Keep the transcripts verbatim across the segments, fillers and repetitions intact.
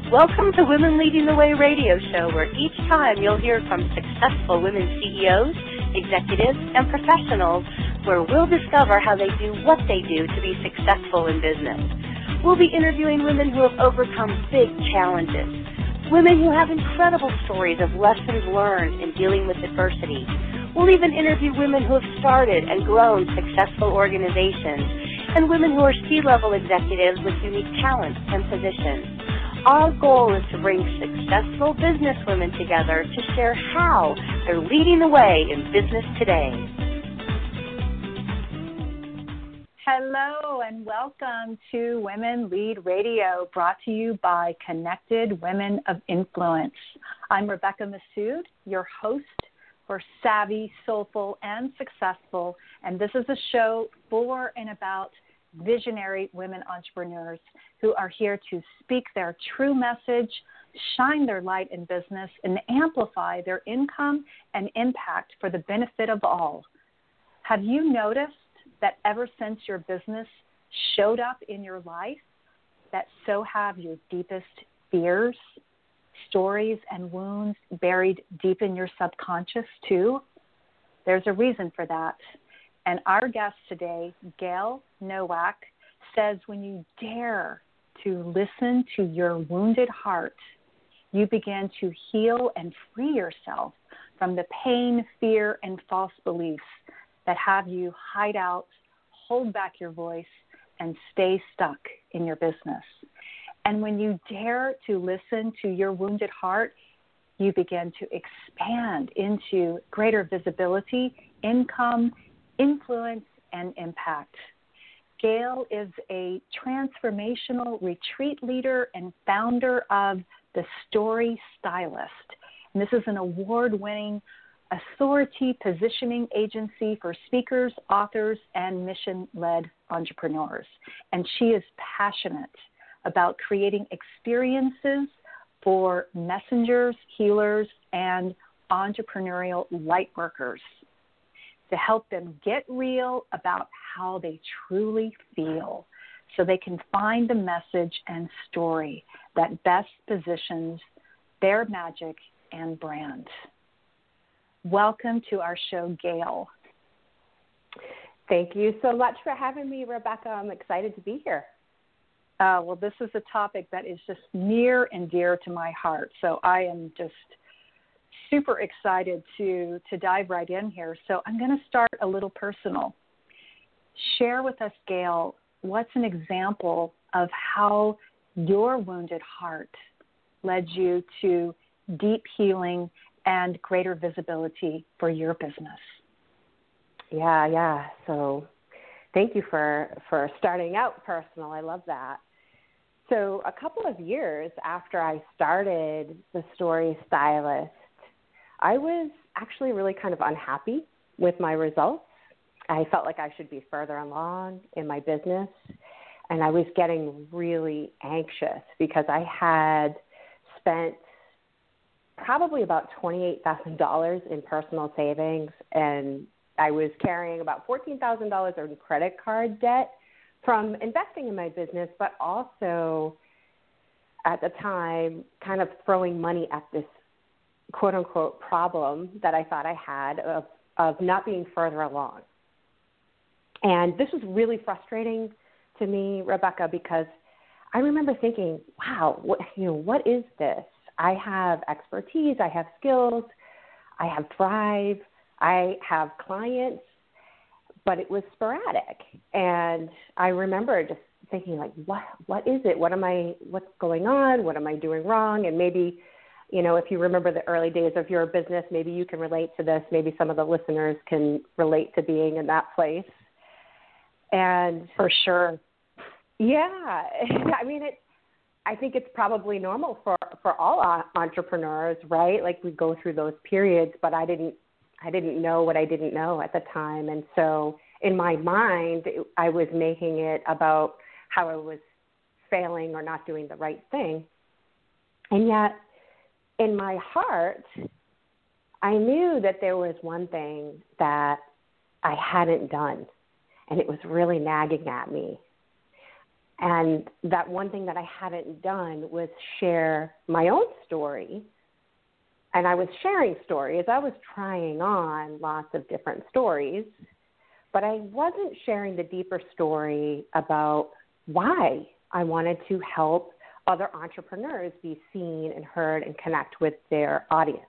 Welcome to Women Leading the Way radio show, where each time you'll hear from successful women C E Os, executives, and professionals, where we'll discover how they do what they do to be successful in business. We'll be interviewing women who have overcome big challenges, women who have incredible stories of lessons learned in dealing with adversity. We'll even interview women who have started and grown successful organizations, and women who are C-level executives with unique talents and positions. Our goal is to bring successful businesswomen together to share how they're leading the way in business today. Hello and welcome to Women Lead Radio, brought to you by Connected Women of Influence. I'm Rebecca Massoud, your host for Savvy, Soulful, and Successful, and this is a show for and about visionary women entrepreneurs who are here to speak their true message, shine their light in business, and amplify their income and impact for the benefit of all. Have you noticed that ever since your business showed up in your life, that so have your deepest fears, stories, and wounds buried deep in your subconscious too? There's a reason for that. And our guest today, Gail Nowak, says when you dare to listen to your wounded heart, you begin to heal and free yourself from the pain, fear, and false beliefs that have you hide out, hold back your voice, and stay stuck in your business. And when you dare to listen to your wounded heart, you begin to expand into greater visibility, income, influence, and impact. Gail is a transformational retreat leader and founder of The Story Stylist. And this is an award-winning authority positioning agency for speakers, authors, and mission-led entrepreneurs. And she is passionate about creating experiences for messengers, healers, and entrepreneurial lightworkers to help them get real about how they truly feel so they can find the message and story that best positions their magic and brand. Welcome to our show, Gail. Thank you so much for having me, Rebecca. I'm excited to be here. Uh, well, this is a topic that is just near and dear to my heart, so I am just super excited to, to dive right in here. So I'm going to start a little personal. Share with us, Gail, what's an example of how your wounded heart led you to deep healing and greater visibility for your business? Yeah, yeah. So thank you for, for starting out personal. I love that. So a couple of years after I started The Story Stylist, I was actually really kind of unhappy with my results. I felt like I should be further along in my business, and I was getting really anxious because I had spent probably about twenty-eight thousand dollars in personal savings, and I was carrying about fourteen thousand dollars in credit card debt from investing in my business, but also at the time kind of throwing money at this quote-unquote problem that I thought I had of, of not being further along. And this was really frustrating to me, Rebecca, because I remember thinking, wow, what, you know, what is this? I have expertise, I have skills, I have Thrive, I have clients, but it was sporadic. And I remember just thinking, like, what, what is it? What am I, what's going on? What am I doing wrong? And maybe, you know, if you remember the early days of your business, maybe you can relate to this. Maybe some of the listeners can relate to being in that place. And for sure. Yeah. I mean, it, I think it's probably normal for, for all entrepreneurs, right? Like we go through those periods, but I didn't, I didn't know what I didn't know at the time. And so in my mind, I was making it about how I was failing or not doing the right thing. And yet, in my heart, I knew that there was one thing that I hadn't done, and it was really nagging at me. And that one thing that I hadn't done was share my own story. And I was sharing stories. I was trying on lots of different stories, but I wasn't sharing the deeper story about why I wanted to help other entrepreneurs be seen and heard and connect with their audience.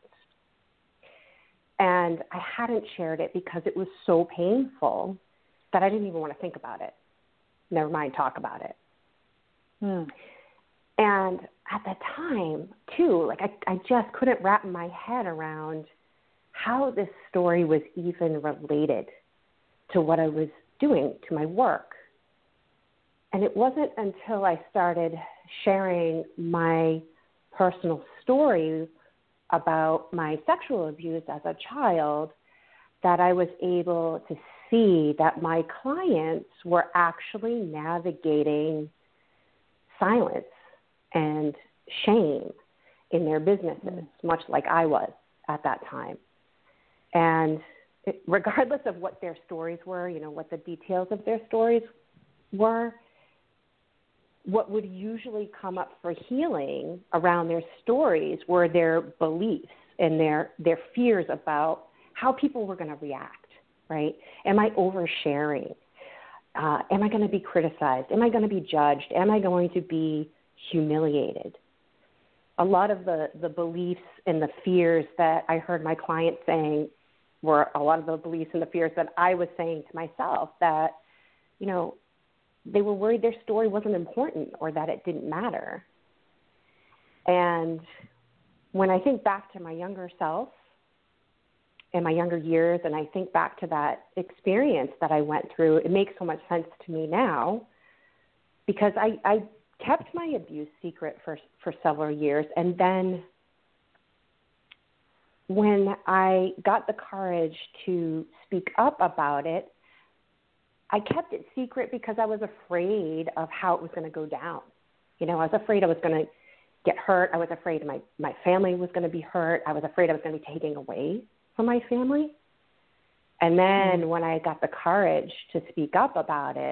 And I hadn't shared it because it was so painful that I didn't even want to think about it. Never mind talk about it. Hmm. And at the time, too, like I, I just couldn't wrap my head around how this story was even related to what I was doing, to my work. And it wasn't until I started sharing my personal story about my sexual abuse as a child that I was able to see that my clients were actually navigating silence and shame in their businesses, much like I was at that time. And it, regardless of what their stories were, you know, what the details of their stories were, what would usually come up for healing around their stories were their beliefs and their, their fears about how people were going to react, right? Am I oversharing? Uh, am I going to be criticized? Am I going to be judged? Am I going to be humiliated? A lot of the, the beliefs and the fears that I heard my clients saying were a lot of the beliefs and the fears that I was saying to myself, that, you know, they were worried their story wasn't important or that it didn't matter. And when I think back to my younger self and my younger years, and I think back to that experience that I went through, it makes so much sense to me now, because I, I kept my abuse secret for, for several years. And then when I got the courage to speak up about it, I kept it secret because I was afraid of how it was going to go down. You know, I was afraid I was going to get hurt. I was afraid my, my family was going to be hurt. I was afraid I was going to be taken away from my family. And then mm-hmm. when I got the courage to speak up about it,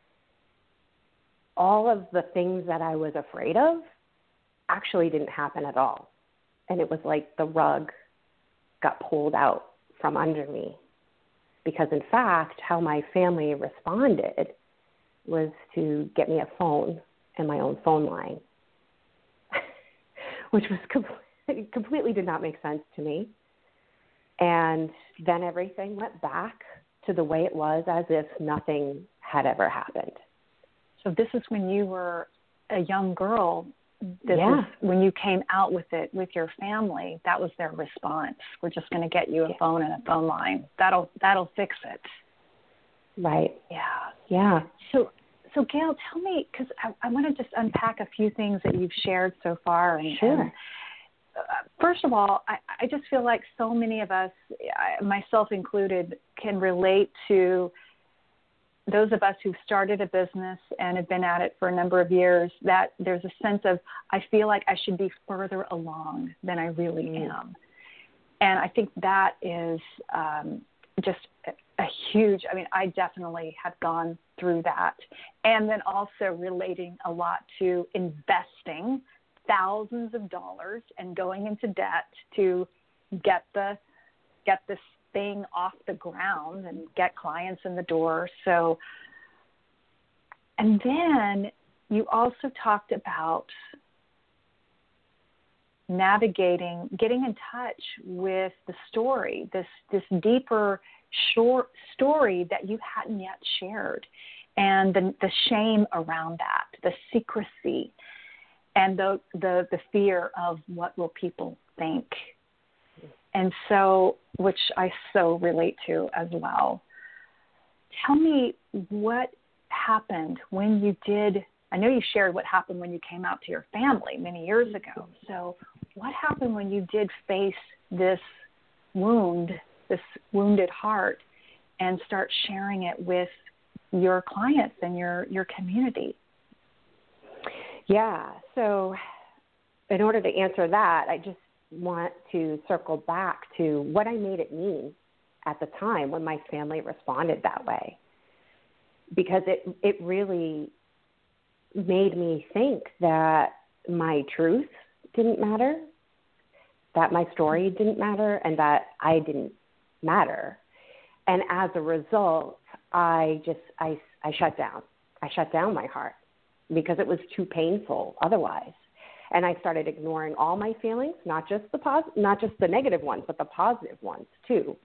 all of the things that I was afraid of actually didn't happen at all. And it was like the rug got pulled out from under me. Because, in fact, how my family responded was to get me a phone and my own phone line, which was completely, completely did not make sense to me. And then everything went back to the way it was, as if nothing had ever happened. So this is when you were a young girl. This yeah. is when you came out with it with your family. That was their response. We're just going to get you a yeah. phone and a phone line. That'll that'll fix it. Right. Yeah. Yeah. So, so Gail, tell me, because I, I want to just unpack a few things that you've shared so far. And, sure. And, uh, first of all, I, I just feel like so many of us, I, myself included, can relate to those of us who've started a business and have been at it for a number of years, that there's a sense of, I feel like I should be further along than I really mm. am. And I think that is um, just a, a huge, I mean, I definitely have gone through that. And then also relating a lot to investing thousands of dollars and going into debt to get the, get this thing off the ground and get clients in the door. So, and then you also talked about navigating, getting in touch with the story, this this deeper short story that you hadn't yet shared, and the the shame around that, the secrecy, and the the, the fear of what will people think. And so, which I so relate to as well. Tell me what happened when you did, I know you shared what happened when you came out to your family many years ago. So what happened when you did face this wound, this wounded heart, and start sharing it with your clients and your, your community? Yeah, so in order to answer that, I just want to circle back to what I made it mean at the time when my family responded that way, because it it really made me think that my truth didn't matter, that my story didn't matter, and that I didn't matter. And as a result, I just, I, I shut down. I shut down my heart because it was too painful otherwise. And I started ignoring all my feelings, not just the pos- not just the negative ones, but the positive ones too.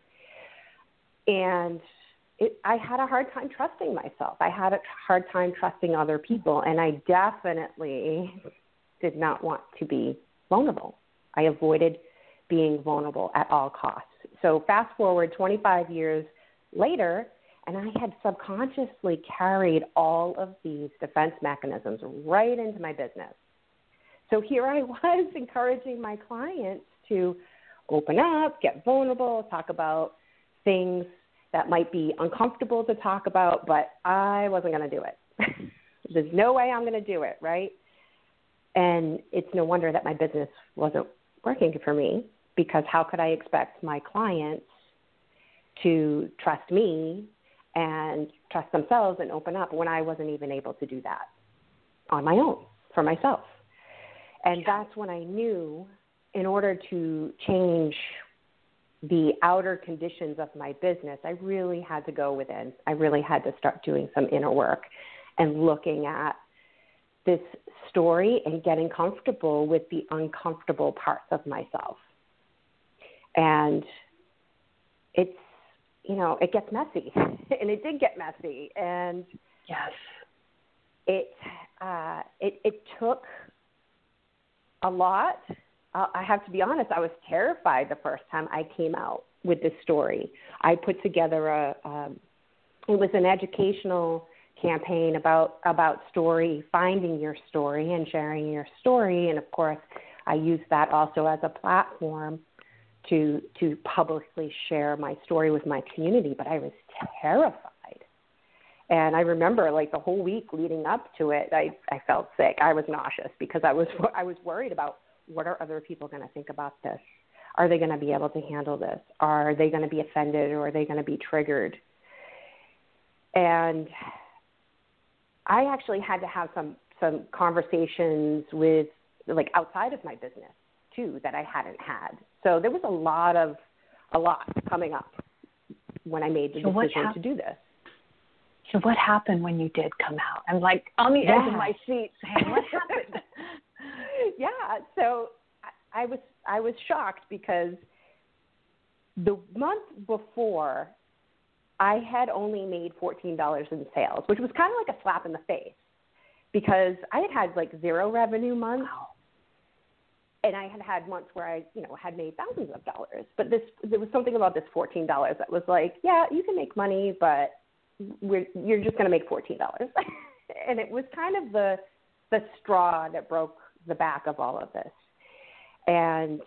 And it, I had a hard time trusting myself. I had a hard time trusting other people, and I definitely did not want to be vulnerable. I avoided being vulnerable at all costs. So fast forward twenty-five years later, and I had subconsciously carried all of these defense mechanisms right into my business. So here I was encouraging my clients to open up, get vulnerable, talk about things that might be uncomfortable to talk about, but I wasn't going to do it. There's no way I'm going to do it, right? And it's no wonder that my business wasn't working for me, because how could I expect my clients to trust me and trust themselves and open up when I wasn't even able to do that on my own for myself? And that's when I knew, in order to change the outer conditions of my business, I really had to go within. I really had to start doing some inner work and looking at this story and getting comfortable with the uncomfortable parts of myself. And it's, you know, it gets messy. And it did get messy. And yes, it, uh, it, it took a lot. Uh, I have to be honest, I was terrified the first time I came out with this story. I put together a, um, it was an educational campaign about, about story, finding your story and sharing your story. And of course, I used that also as a platform to, to publicly share my story with my community, but I was terrified. And I remember, like, the whole week leading up to it, I, I felt sick. I was nauseous because I was I was worried about, what are other people going to think about this? Are they going to be able to handle this? Are they going to be offended, or are they going to be triggered? And I actually had to have some, some conversations with, like, outside of my business too, that I hadn't had. So there was a lot of a lot coming up when I made the so decision hap- to do this. So what happened when you did come out? I'm like on the yeah. edge of my seat saying, what happened? yeah. So I, I was I was shocked because the month before I had only made fourteen dollars in sales, which was kind of like a slap in the face, because I had had like zero revenue months. Wow. And I had had months where I, you know, had made thousands of dollars. But this, there was something about this fourteen dollars that was like, yeah, you can make money, but we're, you're just going to make fourteen dollars. And it was kind of the the straw that broke the back of all of this. And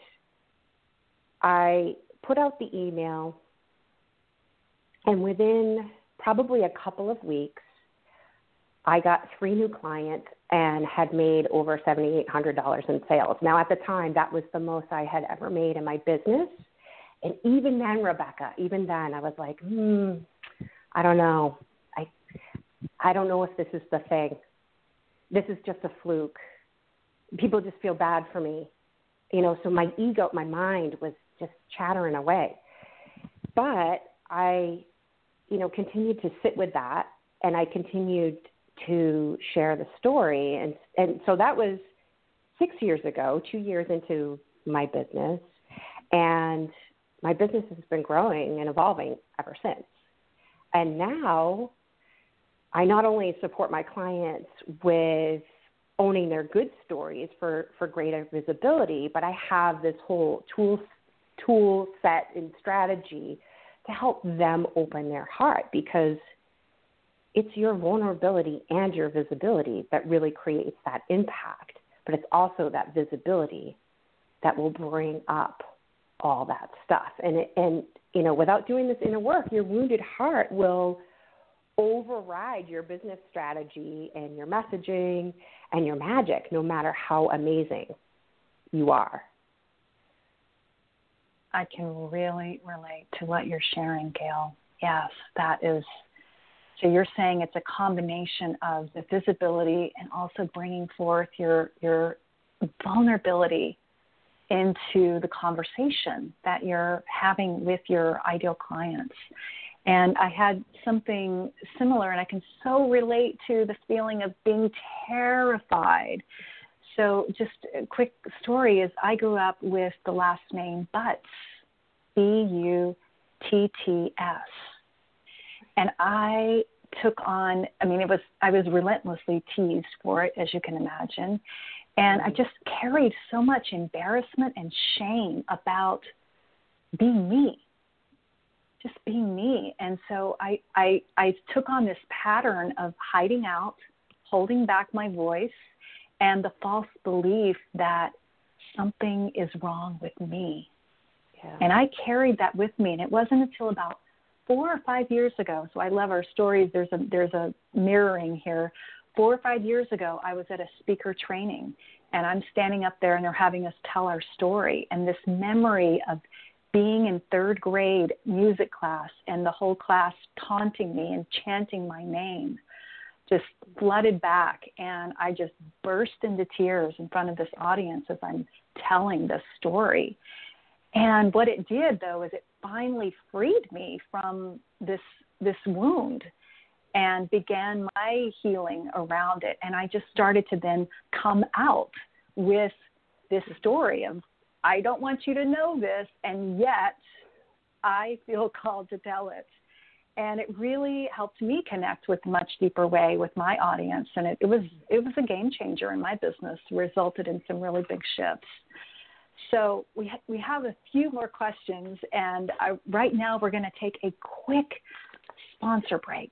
I put out the email, and within probably a couple of weeks, I got three new clients and had made over seven thousand eight hundred dollars in sales. Now, at the time, that was the most I had ever made in my business. And even then, Rebecca, even then, I was like, hmm, I don't know. I, I don't know if this is the thing. This is just a fluke. People just feel bad for me. You know, so my ego, my mind was just chattering away. But I, you know, continued to sit with that, and I continued to share the story. And, and so that was six years ago, two years into my business. And my business has been growing and evolving ever since. And now I not only support my clients with owning their good stories for, for greater visibility, but I have this whole tool, tool set and strategy to help them open their heart, because it's your vulnerability and your visibility that really creates that impact. But it's also that visibility that will bring up all that stuff. And, it, and you know, without doing this inner work, your wounded heart will override your business strategy and your messaging and your magic, no matter how amazing you are. I can really relate to what you're sharing, Gail. Yes, that is So you're saying it's a combination of the visibility and also bringing forth your your vulnerability into the conversation that you're having with your ideal clients. And I had something similar, and I can so relate to the feeling of being terrified. So just a quick story is I grew up with the last name Butts, B U T T S. And I took on, I mean, it was, I was relentlessly teased for it, as you can imagine. And I just carried so much embarrassment and shame about being me, just being me. And so I, I, I took on this pattern of hiding out, holding back my voice, and the false belief that something is wrong with me. Yeah. And I carried that with me. And it wasn't until about four or five years ago, so I love our stories. There's a, there's a mirroring here. Four or five years ago, I was at a speaker training, and I'm standing up there, and they're having us tell our story. And this memory of being in third grade music class and the whole class taunting me and chanting my name just flooded back. And I just burst into tears in front of this audience as I'm telling this story. And what it did, though, is it finally freed me from this this wound and began my healing around it. And I just started to then come out with this story of, I don't want you to know this, and yet I feel called to tell it. And it really helped me connect with a much deeper way with my audience. And it, it was it was a game changer in my business, resulted in some really big shifts. So we ha- we have a few more questions, and I, right now we're going to take a quick sponsor break.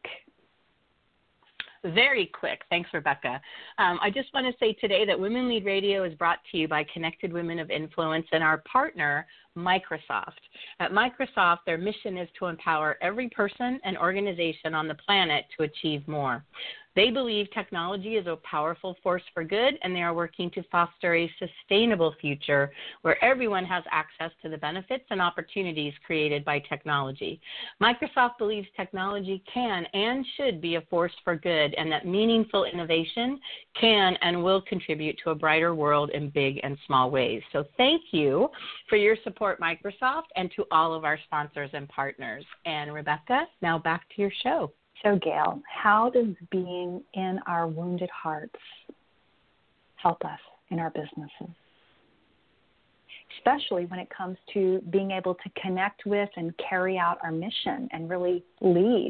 Very quick. Thanks, Rebecca. Um, I just want to say today that Women Lead Radio is brought to you by Connected Women of Influence and our partner, Microsoft. At Microsoft, their mission is to empower every person and organization on the planet to achieve more. They believe technology is a powerful force for good, and they are working to foster a sustainable future where everyone has access to the benefits and opportunities created by technology. Microsoft believes technology can and should be a force for good, and that meaningful innovation can and will contribute to a brighter world in big and small ways. So thank you for your support, Microsoft, and to all of our sponsors and partners. And Rebecca, now back to your show. So, Gail, how does being in our wounded hearts help us in our businesses? Especially when it comes to being able to connect with and carry out our mission and really lead.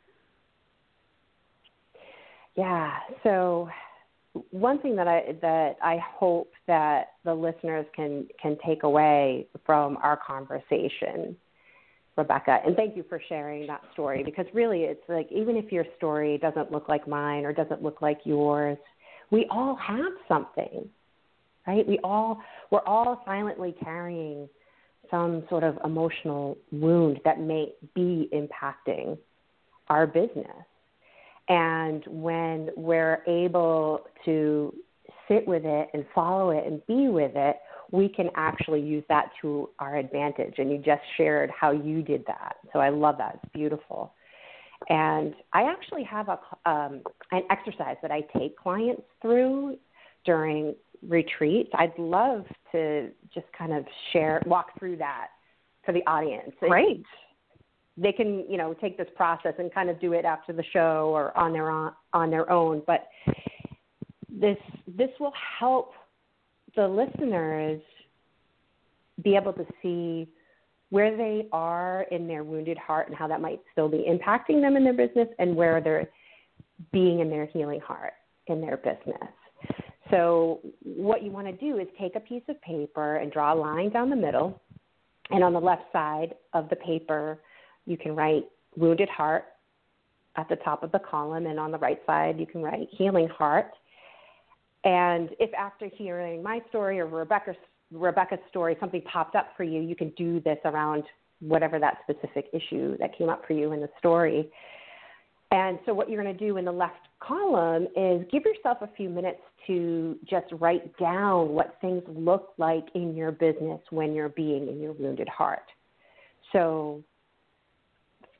Yeah, so one thing that I that I hope that the listeners can, can take away from our conversation, Rebecca, and thank you for sharing that story, because really it's like, even if your story doesn't look like mine or doesn't look like yours, we all have something, right? We all, we're all silently carrying some sort of emotional wound that may be impacting our business. And when we're able to sit with it and follow it and be with it, we can actually use that to our advantage. And you just shared how you did that. So I love that. It's beautiful. And I actually have a, um, an exercise that I take clients through during retreats. I'd love to just kind of share, walk through that for the audience. Great. They can, you know, take this process and kind of do it after the show or on their own, on their own. But this this will help the listeners be able to see where they are in their wounded heart and how that might still be impacting them in their business, and where they're being in their healing heart in their business. So what you want to do is take a piece of paper and draw a line down the middle, and on the left side of the paper, you can write wounded heart at the top of the column, and on the right side, you can write healing heart. And if after hearing my story or Rebecca's, Rebecca's story, something popped up for you, you can do this around whatever that specific issue that came up for you in the story. And so what you're going to do in the left column is give yourself a few minutes to just write down what things look like in your business when you're being in your wounded heart. So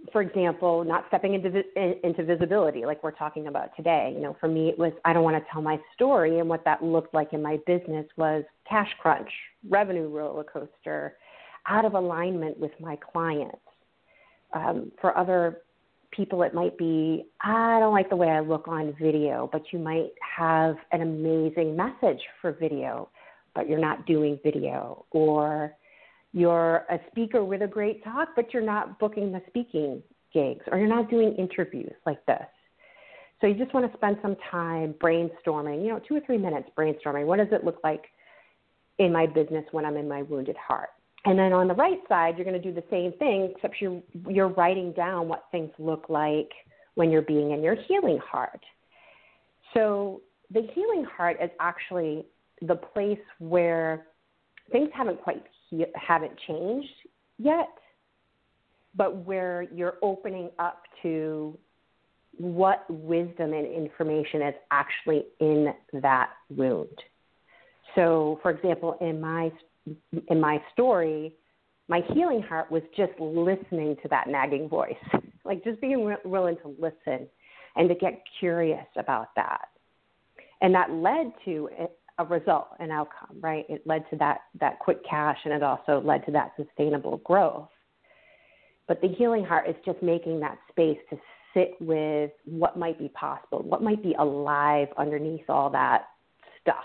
for example, not stepping into into visibility like we're talking about today. You know, for me, it was I don't want to tell my story, and what that looked like in my business was cash crunch, revenue roller coaster, out of alignment with my clients. Um, for other people, it might be, I don't like the way I look on video, but you might have an amazing message for video, but you're not doing video. Or you're a speaker with a great talk, but you're not booking the speaking gigs, or you're not doing interviews like this. So you just want to spend some time brainstorming, you know, two or three minutes brainstorming. What does it look like in my business when I'm in my wounded heart? And then on the right side, you're going to do the same thing, except you're, you're writing down what things look like when you're being in your healing heart. So the healing heart is actually the place where things haven't quite he- haven't changed yet, but where you're opening up to what wisdom and information is actually in that wound. So, for example, in my in my story, my healing heart was just listening to that nagging voice, like just being re- willing to listen and to get curious about that. And that led to a result, an outcome, right? It led to that, that quick cash, and it also led to that sustainable growth. But the healing heart is just making that space to sit with what might be possible, what might be alive underneath all that stuff.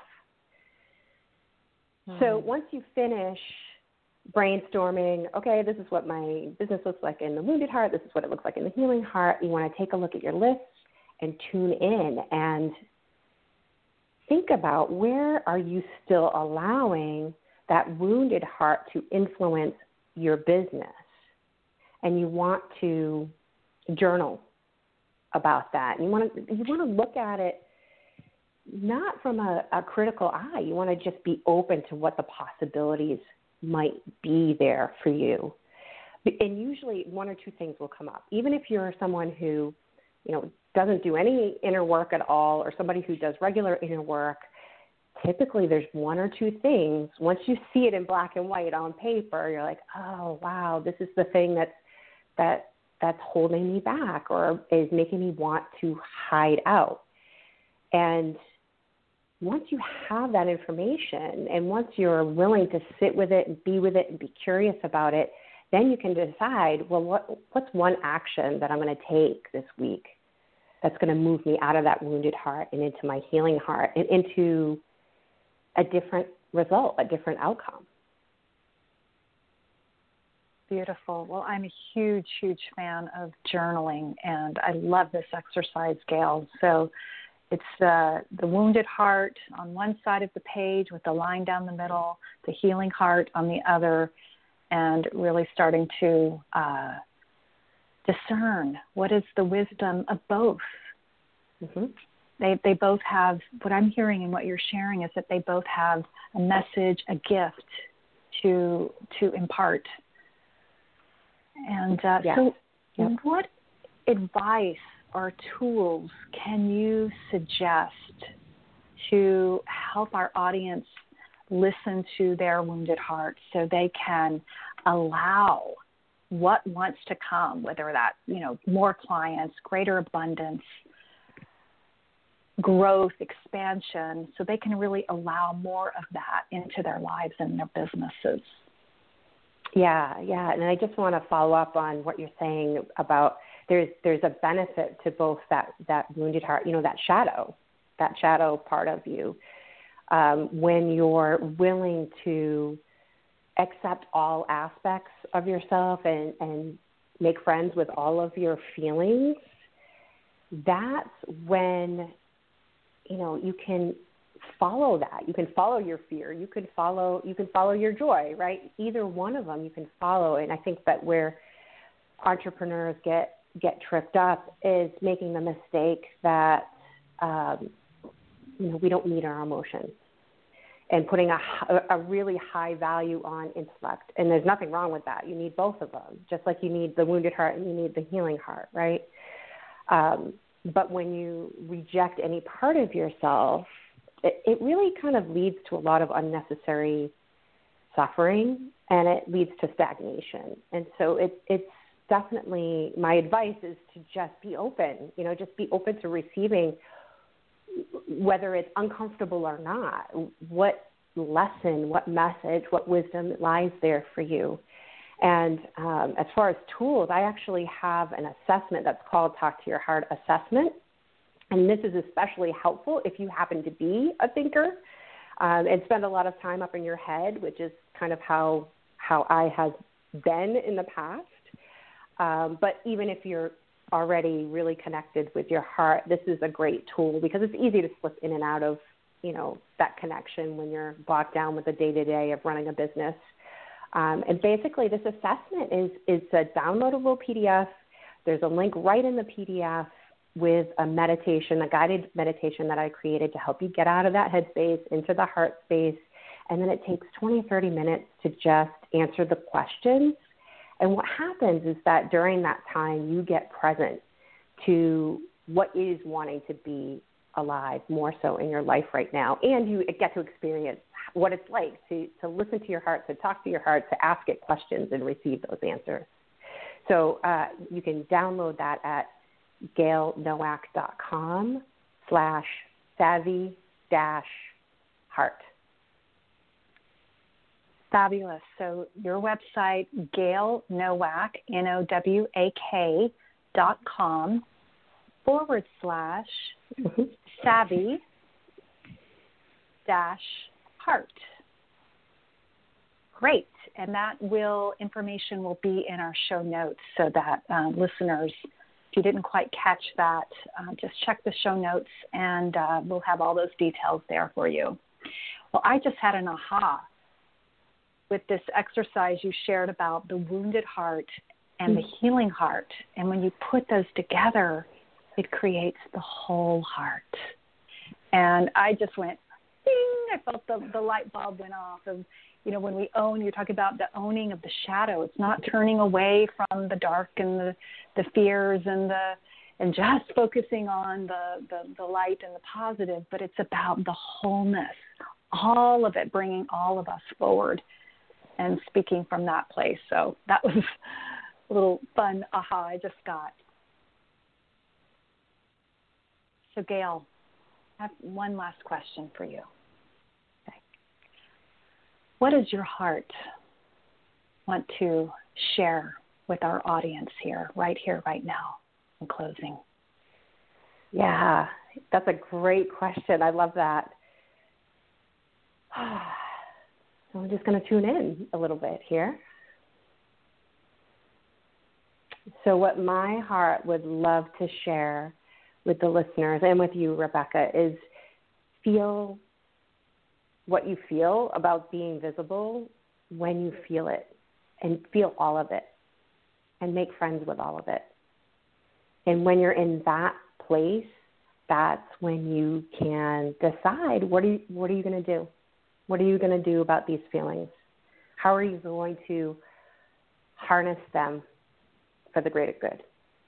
So once you finish brainstorming, okay, this is what my business looks like in the wounded heart, this is what it looks like in the healing heart, you want to take a look at your list and tune in and think about, where are you still allowing that wounded heart to influence your business? And you want to journal about that. And you want to you want to look at it not from a, a critical eye. You want to just be open to what the possibilities might be there for you. And usually one or two things will come up. Even if you're someone who, you know, doesn't do any inner work at all, or somebody who does regular inner work, typically there's one or two things. Once you see it in black and white on paper, you're like, oh, wow, this is the thing that's, that, that's holding me back or is making me want to hide out. And once you have that information, and once you're willing to sit with it and be with it and be curious about it, then you can decide, well, what, what's one action that I'm going to take this week that's going to move me out of that wounded heart and into my healing heart and into a different result, a different outcome. Beautiful. Well, I'm a huge, huge fan of journaling, and I love this exercise, Gail. So it's uh, the wounded heart on one side of the page with the line down the middle, the healing heart on the other, and really starting to uh, discern what is the wisdom of both. Mm-hmm. They they both have, what I'm hearing and what you're sharing is that they both have a message, a gift to to impart. And uh, yes. so yep. what advice or tools can you suggest to help our audience listen to their wounded heart so they can allow what wants to come, whether that, you know, more clients, greater abundance, growth, expansion, so they can really allow more of that into their lives and their businesses? Yeah, yeah. And I just want to follow up on what you're saying about there's there's a benefit to both that, that wounded heart, you know, that shadow, that shadow part of you, um, when you're willing to accept all aspects of yourself and, and make friends with all of your feelings. That's when, you know, you can follow that. You can follow your fear. You can follow, you can follow your joy, right? Either one of them you can follow. And I think that where entrepreneurs get, get tripped up is making the mistake that, um, you know, we don't need our emotions and putting a, a really high value on intellect. And there's nothing wrong with that. You need both of them, just like you need the wounded heart and you need the healing heart, right? Um, but when you reject any part of yourself, it, it really kind of leads to a lot of unnecessary suffering, and it leads to stagnation. And so it, it's definitely my advice is to just be open, you know, just be open to receiving, whether it's uncomfortable or not, what lesson, what message, what wisdom lies there for you. And um, as far as tools, I actually have an assessment that's called Talk to Your Heart Assessment. And this is especially helpful if you happen to be a thinker um, and spend a lot of time up in your head, which is kind of how how I have been in the past. Um, but even if you're already really connected with your heart, this is a great tool because it's easy to slip in and out of, you know, that connection when you're bogged down with the day-to-day of running a business. Um, and basically this assessment is, is a downloadable P D F. There's a link right in the P D F with a meditation, a guided meditation that I created to help you get out of that headspace into the heart space. And then it takes twenty, thirty minutes to just answer the questions. And what happens is that during that time, you get present to what is wanting to be alive more so in your life right now. And you get to experience what it's like to, to listen to your heart, to talk to your heart, to ask it questions and receive those answers. So uh, you can download that at gailnowak.com slash savvy dash heart. Fabulous. So your website, Gail Nowak, N O W A K dot com forward slash mm-hmm. savvy dash heart. Great. And that will, information will be in our show notes so that um, listeners, if you didn't quite catch that, uh, just check the show notes and uh, we'll have all those details there for you. Well, I just had an aha with this exercise you shared about the wounded heart and the healing heart. And when you put those together, it creates the whole heart. And I just went, ding, I felt the, the light bulb went off of, you know, when we own, you're talking about the owning of the shadow. It's not turning away from the dark and the, the fears and the and just focusing on the, the, the light and the positive, but it's about the wholeness, all of it, bringing all of us forward and speaking from that place. So that was a little fun aha I just got. So Gail, I have one last question for you. Okay. What does your heart want to share with our audience here, right here, right now, in closing? Yeah, that's a great question. I love that. So we're just going to tune in a little bit here. So what my heart would love to share with the listeners and with you, Rebecca, is feel what you feel about being visible when you feel it, and feel all of it and make friends with all of it. And when you're in that place, that's when you can decide what are you, what are you going to do? What are you going to do about these feelings? How are you going to harness them for the greater good?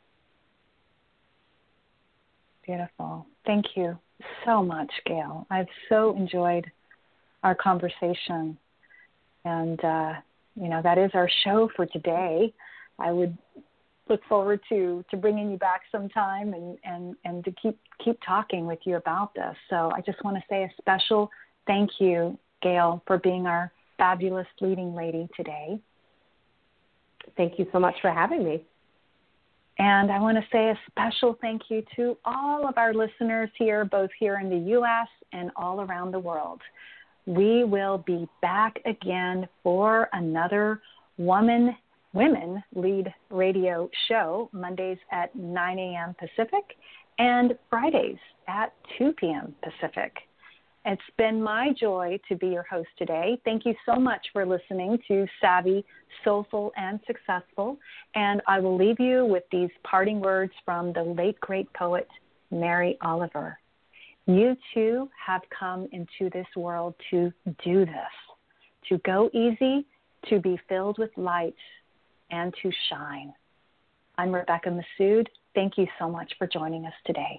Beautiful. Thank you so much, Gail. I've so enjoyed our conversation. And, uh, you know, that is our show for today. I would look forward to, to bringing you back sometime and, and, and to keep, keep talking with you about this. So I just want to say a special thank you, Gail, for being our fabulous leading lady today. Thank you so much for having me. And I want to say a special thank you to all of our listeners here, both here in the U S and all around the world. We will be back again for another Woman, Women Lead Radio show, Mondays at nine a.m. Pacific and Fridays at two p.m. Pacific. It's been my joy to be your host today. Thank you so much for listening to Savvy, Soulful, and Successful. And I will leave you with these parting words from the late, great poet, Mary Oliver. You too have come into this world to do this, to go easy, to be filled with light, and to shine. I'm Rebecca Massoud. Thank you so much for joining us today.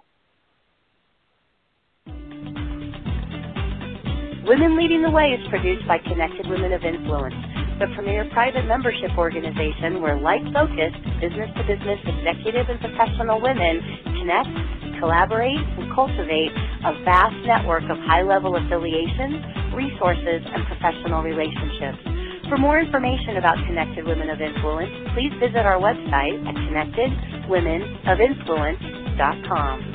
Women Leading the Way is produced by Connected Women of Influence. the premier private membership organization where like-focused, business-to-business executive and professional women connect, collaborate, and cultivate a vast network of high-level affiliations, resources, and professional relationships. For more information about Connected Women of Influence, please visit our website at connected women of influence dot com.